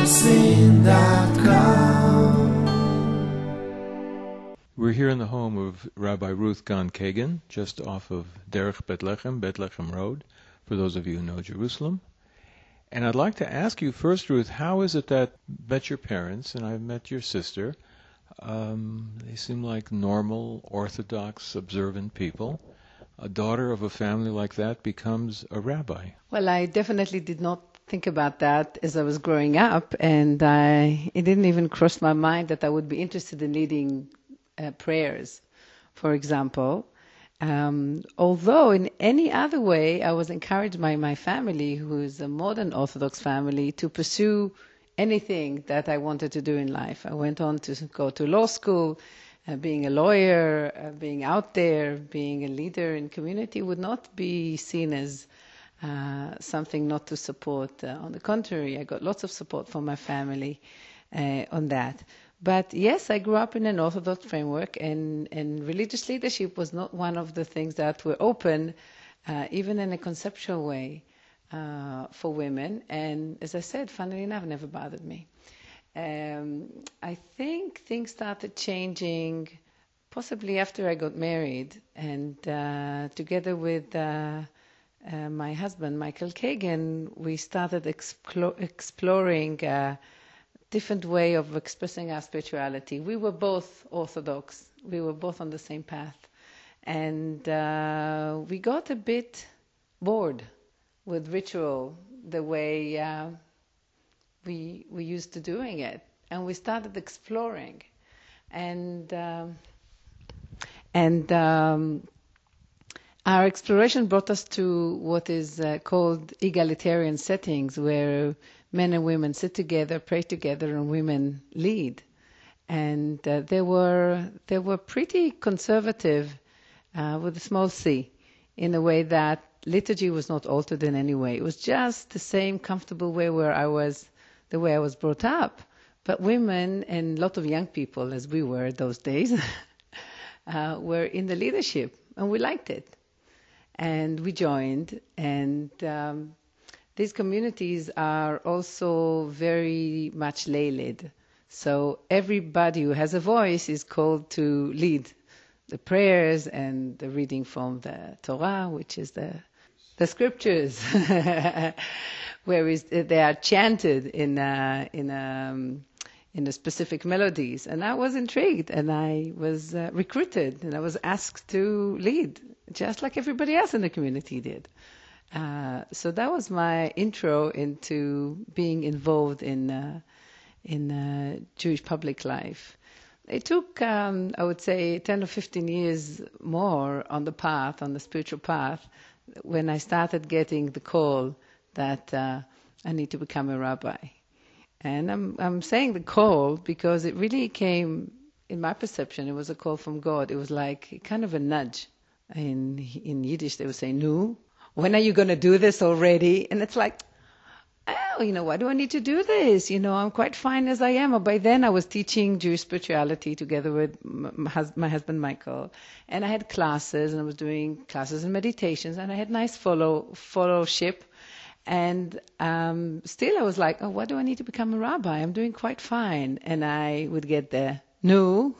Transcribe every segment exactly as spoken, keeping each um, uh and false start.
scene dot com. We're here in the home of Rabbi Ruth Gan Kagan, just off of Derech Bethlehem, Bethlehem Road, for those of you who know Jerusalem. And I'd like to ask you first, Ruth, how is it that you met your parents, and I've met your sister? Um, they seem like normal, orthodox, observant people. A daughter of a family like that becomes a rabbi. Well, I definitely did not think about that as I was growing up, and I, it didn't even cross my mind that I would be interested in leading uh, prayers, for example. Um, although in any other way, I was encouraged by my family, who is a modern Orthodox family, to pursue anything that I wanted to do in life. I went on to go to law school. Uh, being a lawyer, uh, being out there, being a leader in community would not be seen as uh, something not to support. Uh, on the contrary, I got lots of support from my family uh, on that. But yes, I grew up in an Orthodox framework, and, and religious leadership was not one of the things that were open, uh, even in a conceptual way, uh, for women. And as I said, funnily enough, never bothered me. Um, I think things started changing possibly after I got married, and uh, together with uh, uh, my husband, Michael Kagan, we started explo- exploring a different way of expressing our spirituality. We were both Orthodox. We were both on the same path. And uh, we got a bit bored with ritual, the way uh, we we used to doing it. And we started exploring. And um, and um, our exploration brought us to what is uh, called egalitarian settings, where men and women sit together, pray together, and women lead. And uh, they were they were pretty conservative, uh, with a small c, in a way that liturgy was not altered in any way. It was just the same comfortable way where I was, the way I was brought up. But women and a lot of young people, as we were those days, uh, were in the leadership, and we liked it. And we joined, and um, these communities are also very much lay-led. So everybody who has a voice is called to lead the prayers and the reading from the Torah, which is the the scriptures, whereas they are chanted in a, in a, in a specific melodies. And I was intrigued, and I was uh, recruited, and I was asked to lead, just like everybody else in the community did. Uh, so that was my intro into being involved in uh, in uh, Jewish public life. It took, um, I would say, ten or fifteen years more on the path, on the spiritual path, when I started getting the call that uh, I need to become a rabbi. And I'm I'm saying the call because it really came, in my perception, it was a call from God. It was like kind of a nudge. In in Yiddish, they would say, "Nu, when are you going to do this already?" And it's like, oh, you know, why do I need to do this? You know, I'm quite fine as I am. By then I was teaching Jewish spirituality together with my, hus- my husband Michael. And I had classes, and I was doing classes and meditations, and I had nice follow fellowship. And um, still I was like, oh, why do I need to become a rabbi? I'm doing quite fine. And I would get the, no.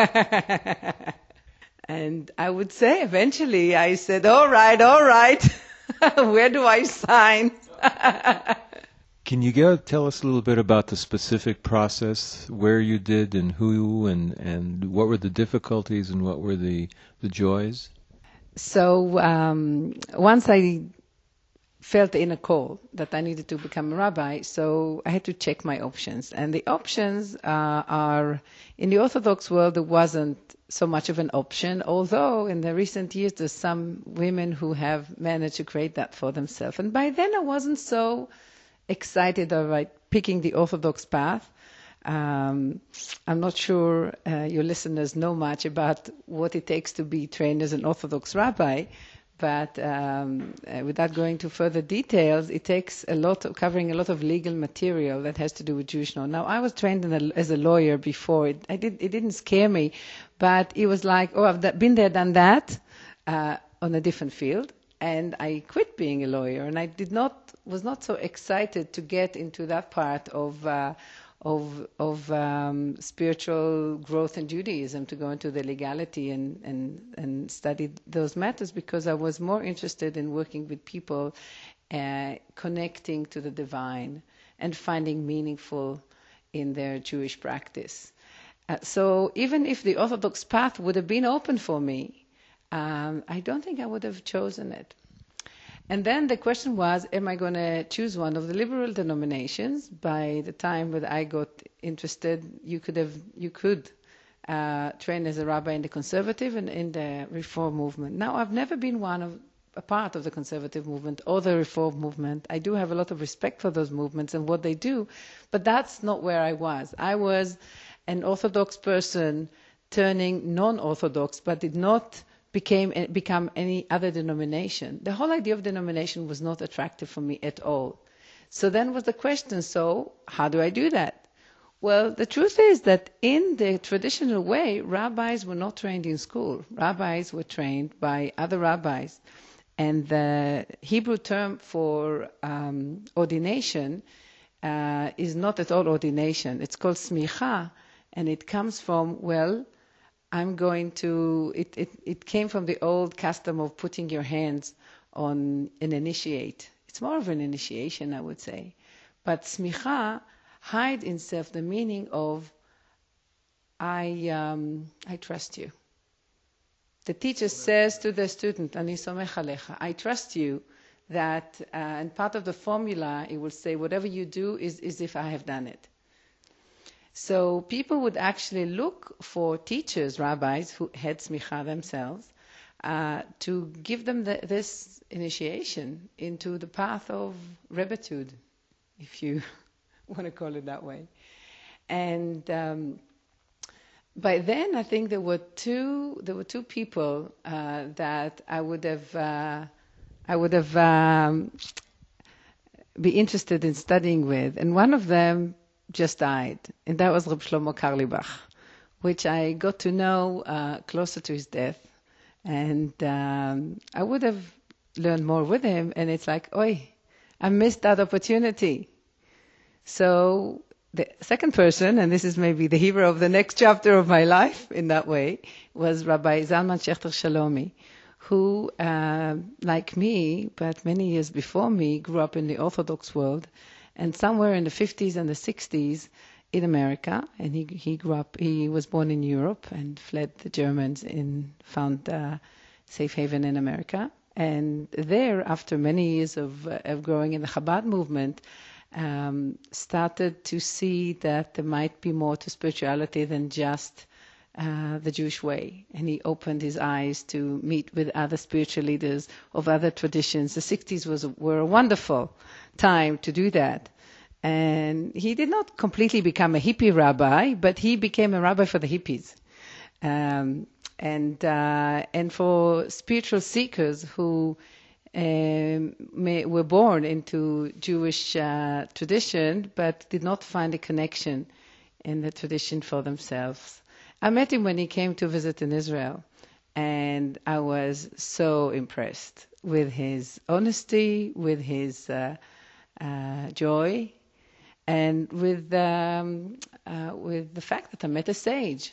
And I would say eventually, I said, all right, all right. Where do I sign? Can you go tell us a little bit about the specific process, where you did and who, and, and what were the difficulties and what were the, the joys? So um, once I felt the inner call that I needed to become a rabbi, so I had to check my options. And the options uh, are, in the Orthodox world, there wasn't so much of an option, although in the recent years there's some women who have managed to create that for themselves. And by then I wasn't so excited about picking the Orthodox path. Um, I'm not sure uh, your listeners know much about what it takes to be trained as an Orthodox rabbi, but um, uh, without going to further details, it takes a lot of covering a lot of legal material that has to do with Jewish law. Now, I was trained in a, as a lawyer before. It, I did, it didn't scare me, but it was like, oh, I've been there, done that, uh, on a different field. and I quit being a lawyer, and I did not was not so excited to get into that part of uh, of of um, spiritual growth in Judaism, to go into the legality and and and study those matters, because I was more interested in working with people, uh, connecting to the divine and finding meaningful in their Jewish practice. Uh, so even if the Orthodox path would have been open for me, um, I don't think I would have chosen it. And then the question was, am I going to choose one of the liberal denominations? By the time that I got interested, you could have, you could uh, train as a rabbi in the conservative and in the reform movement. Now, I've never been one of a part of the conservative movement or the reform movement. I do have a lot of respect for those movements and what they do, but that's not where I was. I was an Orthodox person turning non-Orthodox, but did not became become any other denomination. The whole idea of denomination was not attractive for me at all. So then was the question, so how do I do that? Well, the truth is that in the traditional way, rabbis were not trained in school. Rabbis were trained by other rabbis. And the Hebrew term for um, ordination uh, is not at all ordination. It's called smicha, and it comes from, well, I'm going to, it, it, it came from the old custom of putting your hands on an initiate. It's more of an initiation, I would say. But smicha hides in itself the meaning of, I, um, I trust you. The teacher says to the student, Ani somech alecha, I trust you, that, uh, and part of the formula, it will say, whatever you do is as if I have done it. So people would actually look for teachers, rabbis, who had smicha themselves, uh, to give them the, this initiation into the path of rebbitude, if you want to call it that way. And um, by then, I think there were two there were two people uh, that I would have uh, I would have um, be interested in studying with, and one of them just died, and that was Reb Shlomo Carlebach, which I got to know uh, closer to his death, and um, I would have learned more with him, and it's like, oi, I missed that opportunity. So the second person, and this is maybe the hero of the next chapter of my life in that way, was Rabbi Zalman Schachter Shalomi, who, uh, like me, but many years before me, grew up in the Orthodox world, and somewhere in the fifties and the sixties in America, and he he grew up, he was born in Europe and fled the Germans and found uh, safe haven in America. And there, after many years of, uh, of growing in the Chabad movement, um, started to see that there might be more to spirituality than just uh, the Jewish way. And he opened his eyes to meet with other spiritual leaders of other traditions. The sixties was were a wonderful time to do that. And he did not completely become a hippie rabbi, but he became a rabbi for the hippies. Um, and uh, and for spiritual seekers who um, may, were born into Jewish uh, tradition, but did not find a connection in the tradition for themselves. I met him when he came to visit in Israel, and I was so impressed with his honesty, with his uh, uh, joy, and with um, uh, with the fact that I met a sage.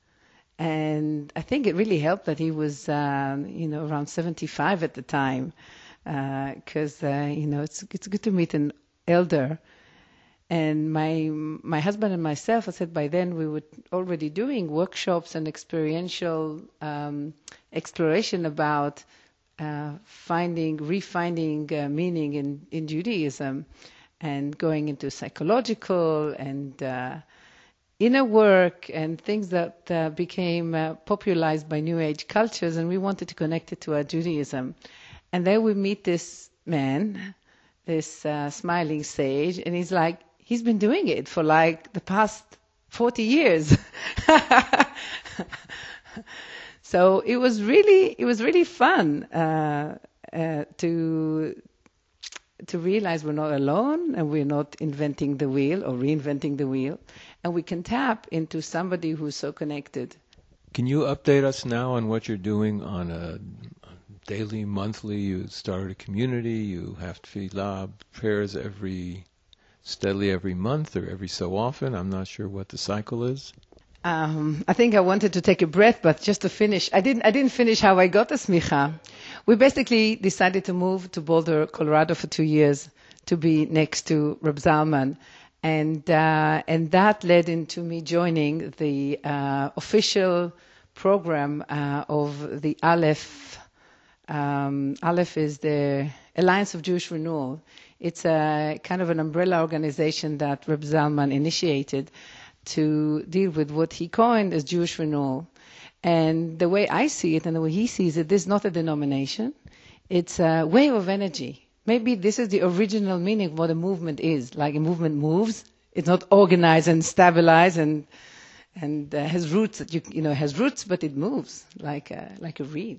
And I think it really helped that he was, um, you know, around seventy-five at the time, because uh, uh, you know it's it's good to meet an elder. And my my husband and myself, I said by then we were already doing workshops and experiential um, exploration about uh, finding, refinding uh, meaning in, in Judaism, and going into psychological and uh, inner work and things that uh, became uh, popularized by New Age cultures, and we wanted to connect it to our Judaism. And there we meet this man, this uh, smiling sage, and he's like, he's been doing it for like the past forty years. So it was really, it was really fun uh, uh, to to realize we're not alone and we're not inventing the wheel or reinventing the wheel, and we can tap into somebody who's so connected. Can you update us now on what you're doing on a daily, monthly? You start a community. You have tefillah prayers every steadily every month or every so often. I'm not sure what the cycle is. Um, I think I wanted to take a breath, but just to finish, I didn't. I didn't finish how I got the smicha. We basically decided to move to Boulder, Colorado, for two years to be next to Reb Zalman, and uh, and that led into me joining the uh, official program uh, of the Aleph. Um, Aleph is the Alliance of Jewish Renewal. It's a kind of an umbrella organization that Reb Zalman initiated to deal with what he coined as Jewish renewal. And the way I see it and the way he sees it, this is not a denomination. It's a wave of energy. Maybe this is the original meaning of what a movement is. Like a movement moves. It's not organized and stabilized and and uh, has roots that you you know has roots, but it moves like a, like a reed.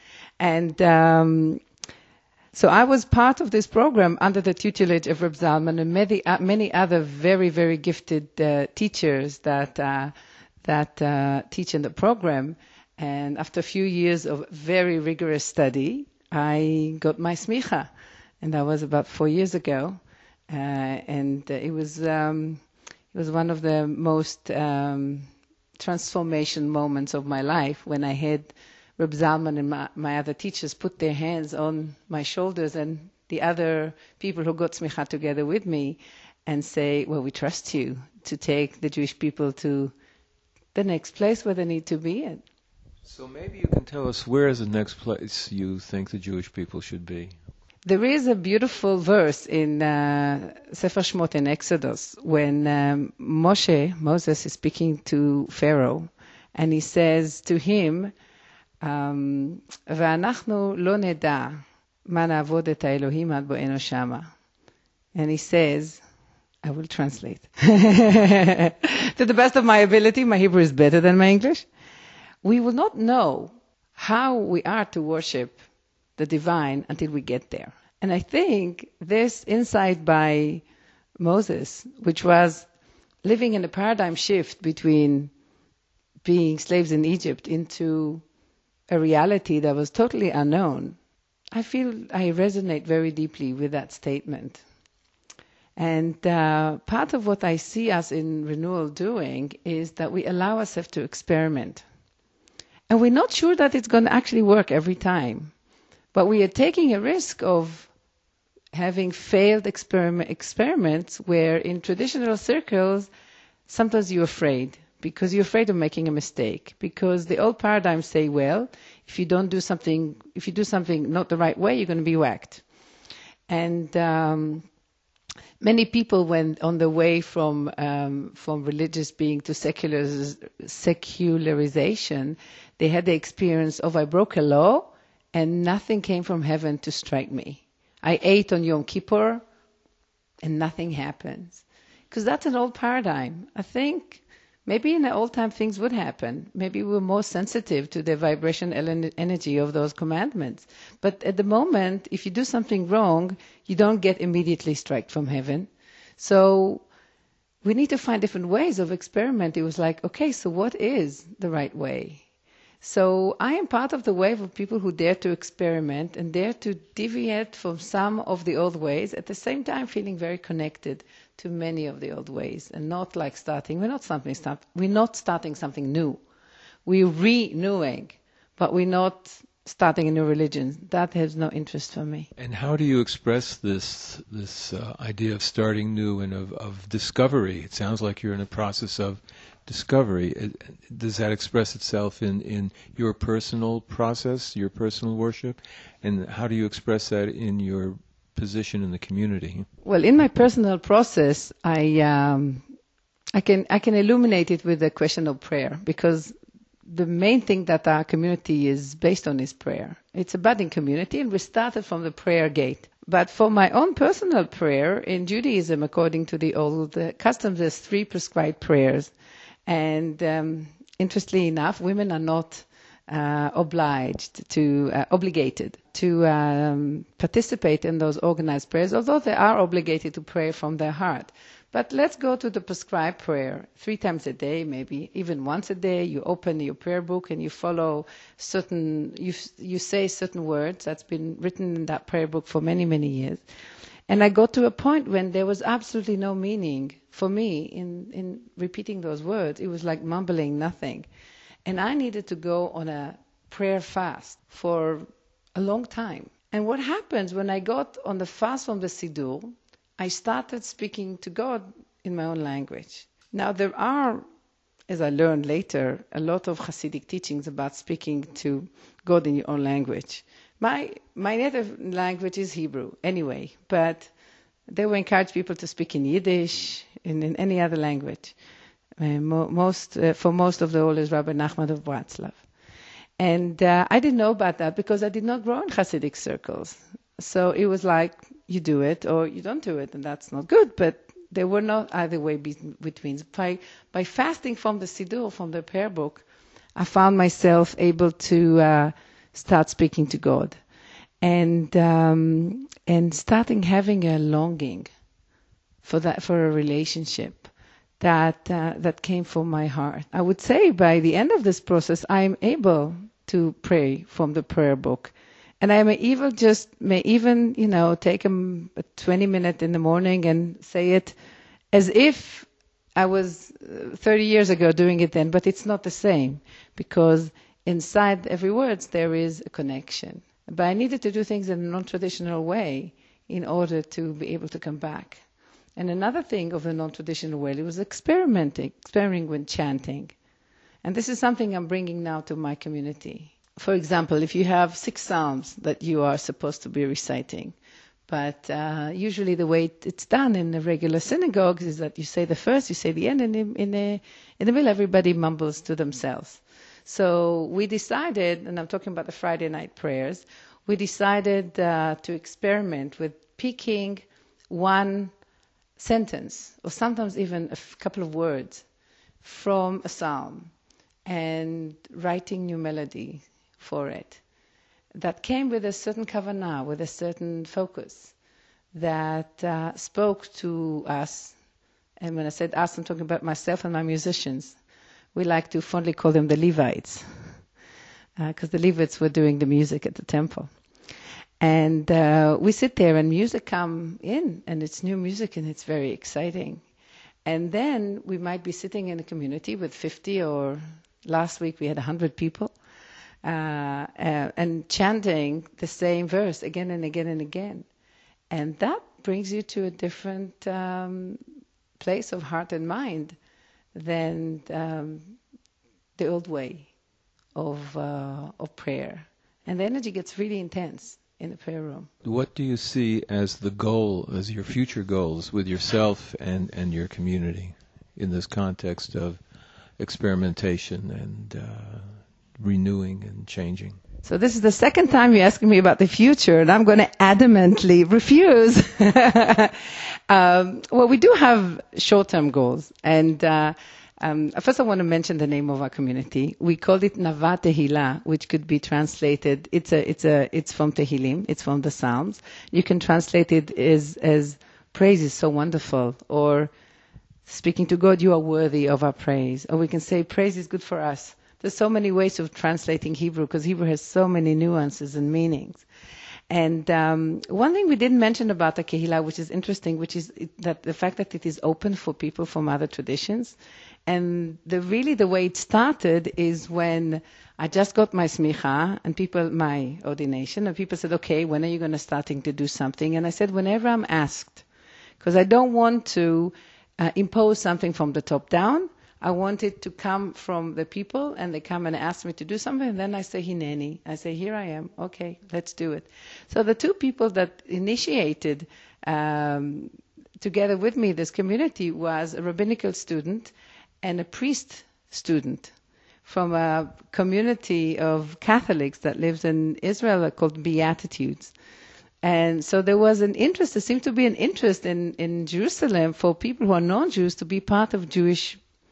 And um, so I was part of this program under the tutelage of Reb Zalman and many, uh, many other very, very gifted uh, teachers that uh, that uh, teach in the program. And after a few years of very rigorous study, I got my smicha, and that was about four years ago. Uh, and uh, it was um, it was one of the most um, transformation moments of my life when I had Reb Zalman and my, my other teachers put their hands on my shoulders and the other people who got smicha together with me and say, well, we trust you to take the Jewish people to the next place where they need to be in. So maybe you can tell us, where is the next place you think the Jewish people should be? There is a beautiful verse in uh, Sefer Shmot in Exodus when um, Moshe, Moses, is speaking to Pharaoh, and he says to him, Um, ואנחנו לא נדע מה נעבוד את האלוהים עד בואנו שמה. And he says, I will translate. To the best of my ability, my Hebrew is better than my English. We will not know how we are to worship the divine until we get there. And I think this insight by Moses, which was living in a paradigm shift between being slaves in Egypt into a reality that was totally unknown, I feel I resonate very deeply with that statement. And uh, part of what I see us in Renewal doing is that we allow ourselves to experiment. And we're not sure that it's going to actually work every time. But we are taking a risk of having failed experiment, experiments where in traditional circles, sometimes you're afraid. Because you're afraid of making a mistake. Because the old paradigms say, well, if you don't do something, if you do something not the right way, you're going to be whacked. And um, many people went on the way from um, from religious being to secular secularization. They had the experience of, I broke a law and nothing came from heaven to strike me. I ate on Yom Kippur and nothing happens. Because that's an old paradigm. I think maybe in the old time things would happen. Maybe we were more sensitive to the vibration energy of those commandments. But at the moment, if you do something wrong, you don't get immediately struck from heaven. So we need to find different ways of experimenting. It was like, okay, so what is the right way? So I am part of the wave of people who dare to experiment and dare to deviate from some of the old ways, at the same time feeling very connected to many of the old ways, and not like starting. We're not something start, We're not starting something new. We're renewing, but we're not starting a new religion. That has no interest for me. And how do you express this this uh, idea of starting new and of, of discovery? It sounds like you're in a process of discovery. It, does that express itself in, in your personal process, your personal worship? And how do you express that in your position in the community? Well, in my personal process, I um, I can I can illuminate it with the question of prayer, because the main thing that our community is based on is prayer. It's a budding community, and we started from the prayer gate. But for my own personal prayer, in Judaism, according to the old uh, customs, there's three prescribed prayers. And um, interestingly enough, women are not uh, obliged to, uh, obligated to um, participate in those organized prayers, although they are obligated to pray from their heart. But let's go to the prescribed prayer three times a day, maybe even once a day. You open your prayer book and you follow certain, you you say certain words that's been written in that prayer book for many, many years. And I got to a point when there was absolutely no meaning for me in, in repeating those words. It was like mumbling nothing. And I needed to go on a prayer fast for a long time. And what happens when I got on the fast from the Siddur, I started speaking to God in my own language. Now there are, as I learned later, a lot of Hasidic teachings about speaking to God in your own language. My my native language is Hebrew anyway, but they will encourage people to speak in Yiddish, in, in any other language. Uh, mo- most uh, for most of the oldest, Rabbi Nachman of Bratslav. And uh, I didn't know about that because I did not grow in Hasidic circles. So it was like, you do it or you don't do it, and that's not good. But there were no either way be- between. By, by fasting from the Siddur, from the prayer book, I found myself able to uh, start speaking to God. And um, and starting having a longing for that, for a relationship that uh, that came from my heart. I would say by the end of this process, I am able to pray from the prayer book, and I may even just may even you know take a, a twenty minute in the morning and say it as if I was thirty years ago doing it then, but it's not the same because inside every word there is a connection. But I needed to do things in a non-traditional way in order to be able to come back. And another thing of the non-traditional way was experimenting, experimenting with chanting. And this is something I'm bringing now to my community. For example, if you have six psalms that you are supposed to be reciting, but uh, usually the way it's done in the regular synagogues is that you say the first, you say the end, and in, in, the, in the middle everybody mumbles to themselves. So we decided, and I'm talking about the Friday night prayers, we decided uh, to experiment with picking one sentence, or sometimes even a f- couple of words from a psalm and writing new melody for it that came with a certain kavanah, with a certain focus that uh, spoke to us. And when I said us, I'm talking about myself and my musicians. We like to fondly call them the Levites, because uh, the Levites were doing the music at the temple. And uh, we sit there and music come in, and it's new music, and it's very exciting. And then we might be sitting in a community with fifty, or last week we had one hundred people, uh, uh, and chanting the same verse again and again and again. And that brings you to a different um, place of heart and mind than um, the old way of uh, of prayer. And the energy gets really intense in the prayer room. What do you see as the goal, as your future goals with yourself and, and your community in this context of experimentation and uh, renewing and changing? So this is the second time you're asking me about the future, and I'm going to adamantly refuse. um, well, we do have short-term goals, and uh, um, first I want to mention the name of our community. We called it Nava Tehillah, which could be translated. It's a, it's a, it's from Tehillim. It's from the Psalms. You can translate it as as praise is so wonderful, or speaking to God, you are worthy of our praise, or we can say praise is good for us. There's so many ways of translating Hebrew because Hebrew has so many nuances and meanings. And um, one thing we didn't mention about the Kehillah, which is interesting, which is it, that the fact that it is open for people from other traditions. And the really the way it started is when I just got my smicha and people, my ordination, and people said, okay, when are you going to starting to do something? And I said, whenever I'm asked, because I don't want to uh, impose something from the top down. I want it to come from the people, and they come and ask me to do something, and then I say, Hineni. I say, here I am. Okay, let's do it. So the two people that initiated um, together with me this community was a rabbinical student and a priest student from a community of Catholics that lives in Israel called Beatitudes. And so there was an interest, there seemed to be an interest in, in Jerusalem for people who are non-Jews to be part of Jewish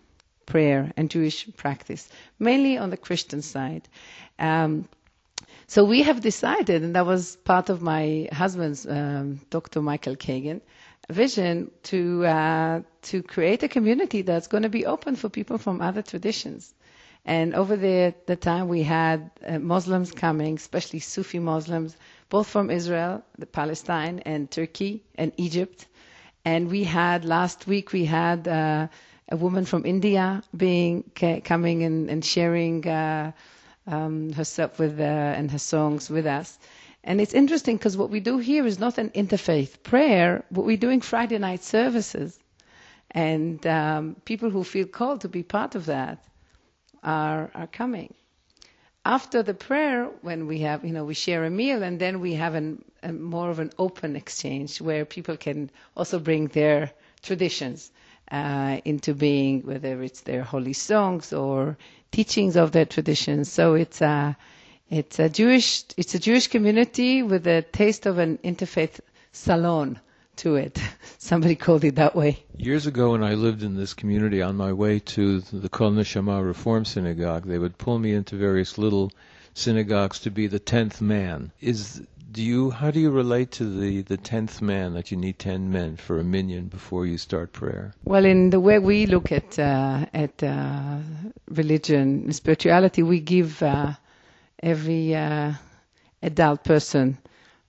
prayer and Jewish practice, mainly on the Christian side. Um, so we have decided, and that was part of my husband's, um, Doctor Michael Kagan, vision to uh, to create a community that's going to be open for people from other traditions. And over the, the time we had uh, Muslims coming, especially Sufi Muslims, both from Israel, the Palestine, and Turkey and Egypt. And we had, last week we had uh, a woman from India being ca- coming and, and sharing uh, um, herself with uh, and her songs with us. And it's interesting because what we do here is not an interfaith prayer, but we're doing Friday night services. And um, people who feel called to be part of that are are coming. After the prayer, when we have, you know, we share a meal, and then we have an, a more of an open exchange where people can also bring their traditions uh, into being, whether it's their holy songs or teachings of their traditions. So it's a it's a Jewish it's a Jewish community with a taste of an interfaith salon to it. Somebody called it that way. Years ago, when I lived in this community, on my way to the Kol Neshama Reform Synagogue, they would pull me into various little synagogues to be the tenth man. Is do you? How do you relate to the the tenth man, that you need ten men for a minyan before you start prayer? Well, in the way we look at uh, at uh, religion and spirituality, we give uh, every uh, adult person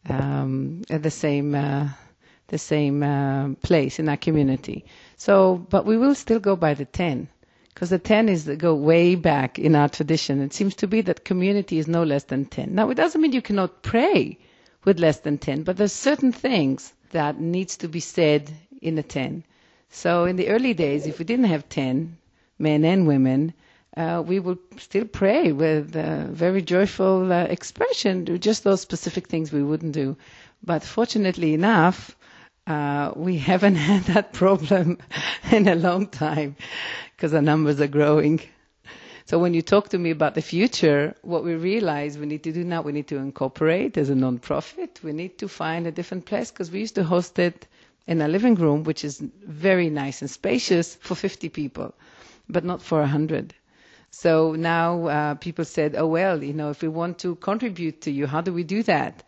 um, at the same. Uh, the same uh, place in our community. So, but we will still go by the ten, because the ten is the go way back in our tradition. It seems to be that community is no less than ten. Now, it doesn't mean you cannot pray with less than ten, but there's certain things that needs to be said in a ten. So in the early days, if we didn't have ten, men and women, uh, we would still pray with a very joyful uh, expression, do just those specific things we wouldn't do. But fortunately enough, Uh, we haven't had that problem in a long time because our numbers are growing. So when you talk to me about the future, what we realize we need to do now, we need to incorporate as a non-profit. We need to find a different place, because we used to host it in a living room, which is very nice and spacious, for fifty people, but not for one hundred. So now uh, people said, oh, well, you know, if we want to contribute to you, how do we do that?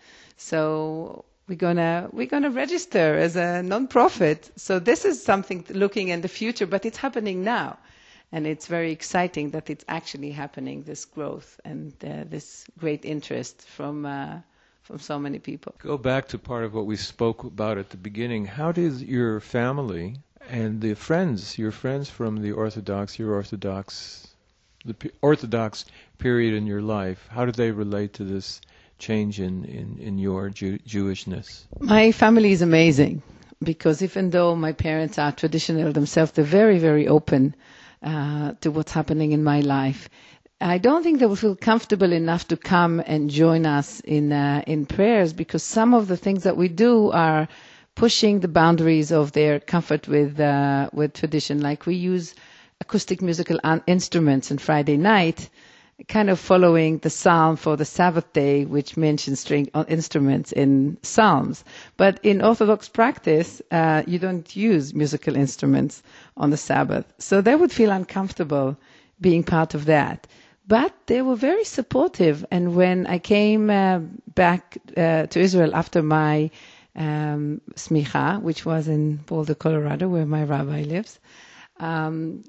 So We're gonna we're gonna register as a non-profit. So this is something looking in the future, but it's happening now, and it's very exciting that it's actually happening. This growth and uh, this great interest from uh, from so many people. Go back to part of what we spoke about at the beginning. How does your family and the friends, your friends from the Orthodox, your Orthodox, the p- Orthodox period in your life, how do they relate to this change in, in, in your Jew- Jewishness? My family is amazing, because even though my parents are traditional themselves, they're very, very open uh, to what's happening in my life. I don't think they will feel comfortable enough to come and join us in uh, in prayers, because some of the things that we do are pushing the boundaries of their comfort with uh, with tradition. Like we use acoustic musical un- instruments on Friday night, kind of following the psalm for the Sabbath day, which mentions string instruments in psalms. But in Orthodox practice, uh, you don't use musical instruments on the Sabbath. So they would feel uncomfortable being part of that. But they were very supportive. And when I came uh, back uh, to Israel after my um, smicha, which was in Boulder, Colorado, where my rabbi lives, um,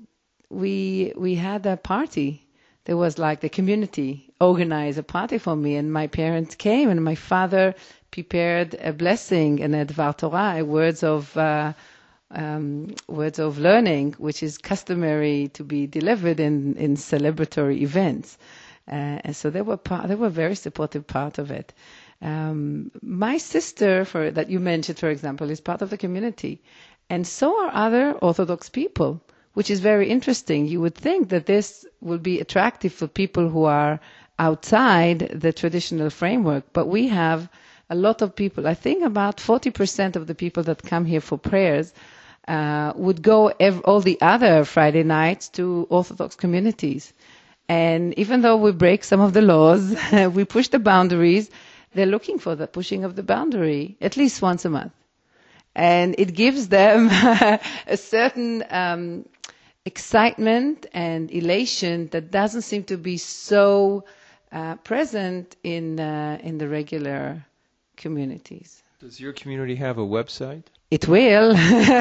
we we had a party. There was like the community organized a party for me, and my parents came, and my father prepared a blessing and a Dvar Torah, words of uh, um, words of learning, which is customary to be delivered in, in celebratory events. Uh, and so they were part, they were a very supportive part of it. Um, my sister, for that you mentioned, for example, is part of the community, and so are other Orthodox people, which is very interesting. You would think that this will be attractive for people who are outside the traditional framework, but we have a lot of people. I think about forty percent of the people that come here for prayers uh, would go ev- all the other Friday nights to Orthodox communities. And even though we break some of the laws, we push the boundaries, they're looking for the pushing of the boundary at least once a month. And it gives them a certain um, excitement and elation that doesn't seem to be so uh, present in uh, in the regular communities. Does your community have a website? It will,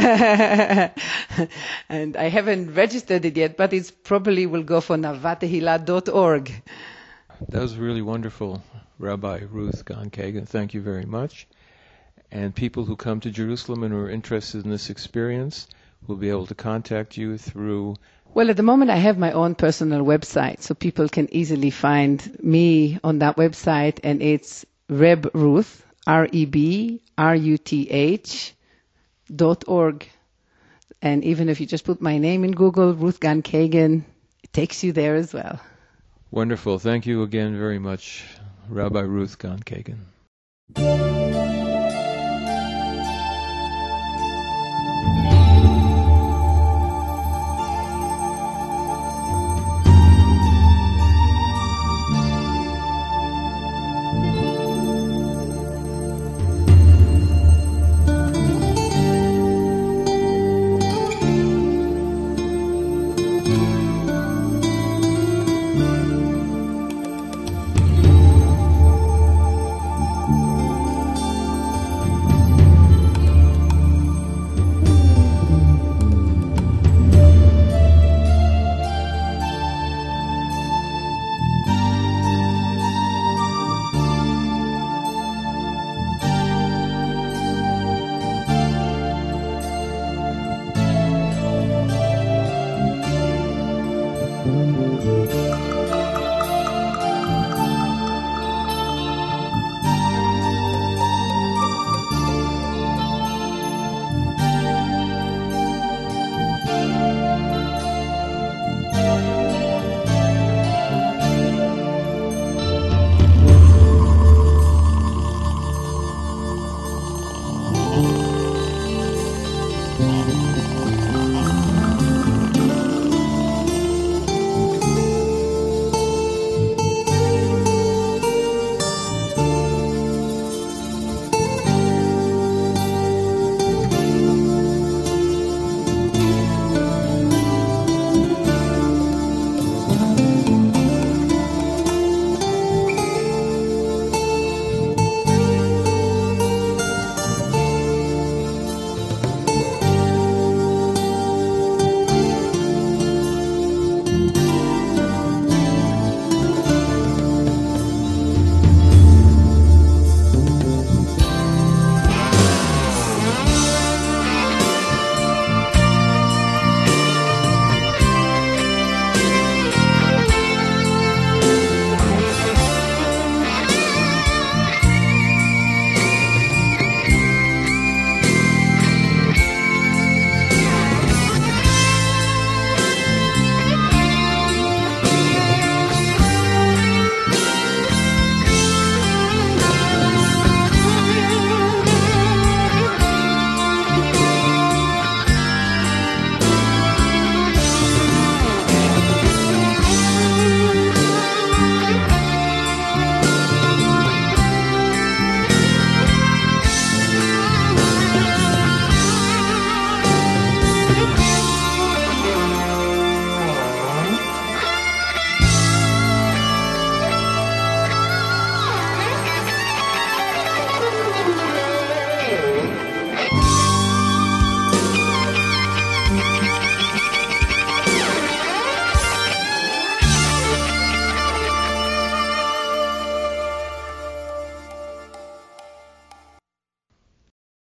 and I haven't registered it yet, but it probably will go for navatehila dot org. That was really wonderful, Rabbi Ruth Gan Kagan. Thank you very much. And people who come to Jerusalem and are interested in this experience will be able to contact you through... Well, at the moment I have my own personal website, so people can easily find me on that website, and it's Reb Ruth, R E B R U T H dot org. And even if you just put my name in Google, Ruth Gan Kagan, it takes you there as well. Wonderful. Thank you again very much, Rabbi Ruth Gan Kagan.